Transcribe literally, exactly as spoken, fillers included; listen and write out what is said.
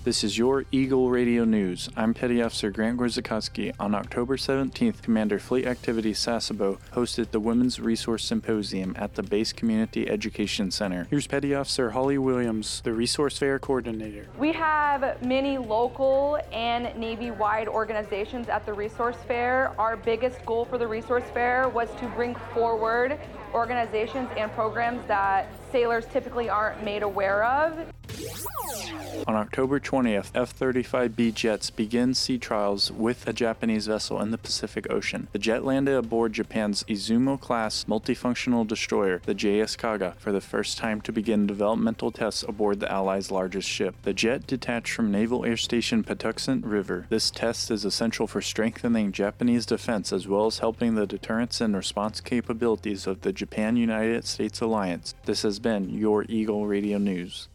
This is your Eagle Radio News. I'm Petty Officer Grant Gorzakowski. On October seventeenth, Commander Fleet Activity Sasebo hosted the Women's Resource Symposium at the Base Community Education Center. Here's Petty Officer Holly Williams, the Resource Fair Coordinator. We have many local and Navy-wide organizations at the Resource Fair. Our biggest goal for the Resource Fair was to bring forward organizations and programs that sailors typically aren't made aware of. On October twentieth, F thirty-five B jets begin sea trials with a Japanese vessel in the Pacific Ocean. The jet landed aboard Japan's Izumo-class multifunctional destroyer, the J S Kaga, for the first time to begin developmental tests aboard the Allies' largest ship. The jet detached from Naval Air Station Patuxent River. This test is essential for strengthening Japanese defense as well as helping the deterrence and response capabilities of the Japan-United States alliance. This has been your Eagle Radio News.